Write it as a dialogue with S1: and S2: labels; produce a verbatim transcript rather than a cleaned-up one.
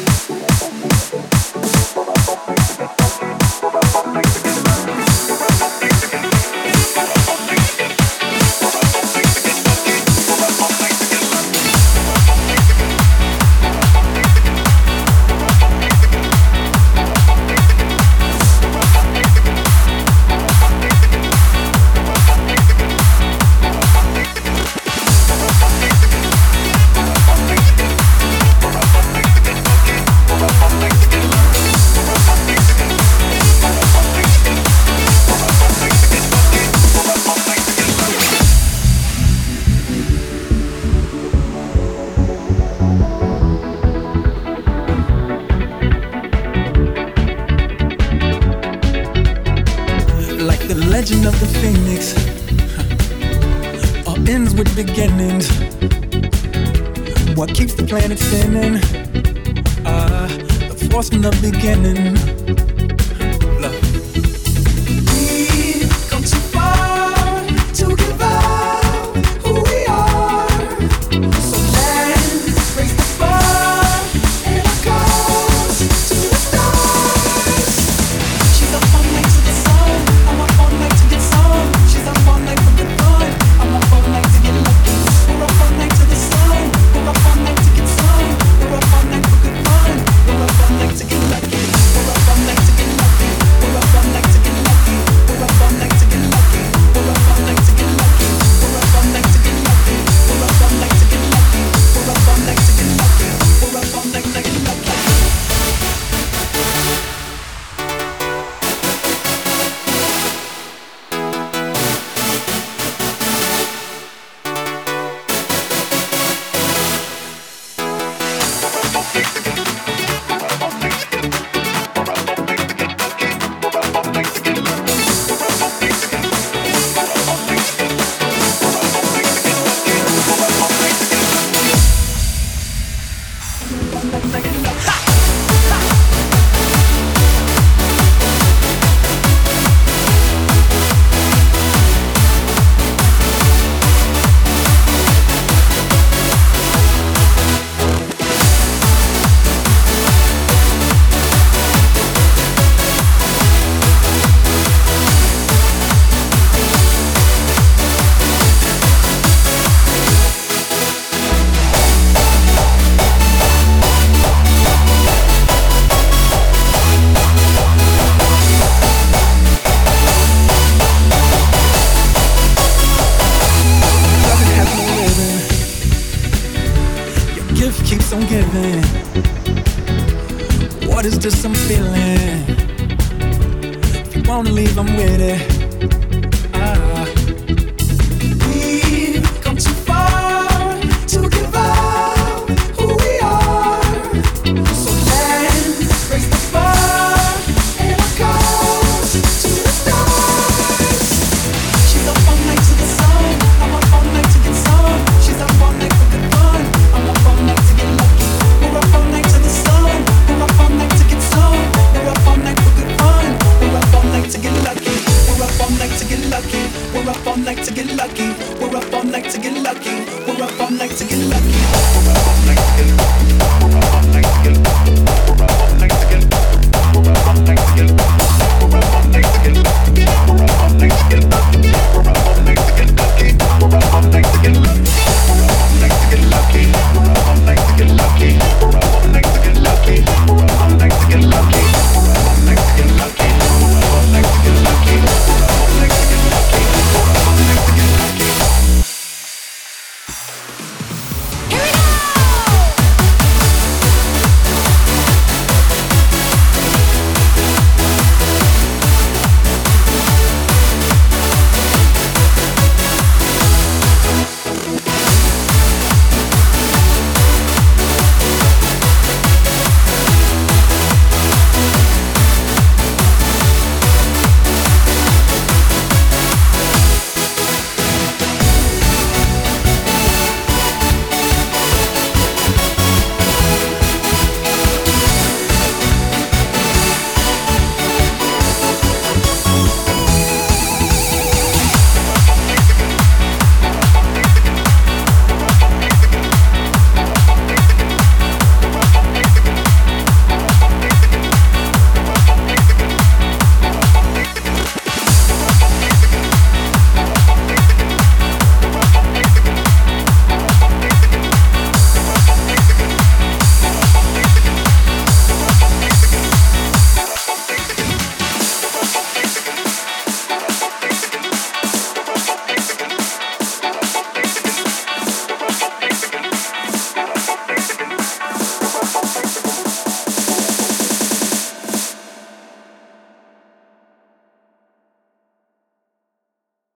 S1: legend of the phoenix all ends with beginnings. What keeps the planet spinning? Uh, the force from the beginning. Love. We've come too far to give up who we are. So let's raise the bar and our goals to the stars. She's up all night to the sun. I'm up all night to get some. She's up all night for good fun. I'm up all night to get lucky. We're up all night to the sun. We're up all night to get some. We're up all night for good fun. We're up all night to get lucky. We're up all night to get lucky. We're up all night to get lucky. We're up all night to get lucky. We're up all night to get lucky. We're up all night to get lucky. We're up all night to get lucky. We're up all night to get lucky. We're up all night to get lucky. Gift keeps on giving. What is this I'm feeling? If you wanna leave, I'm with it.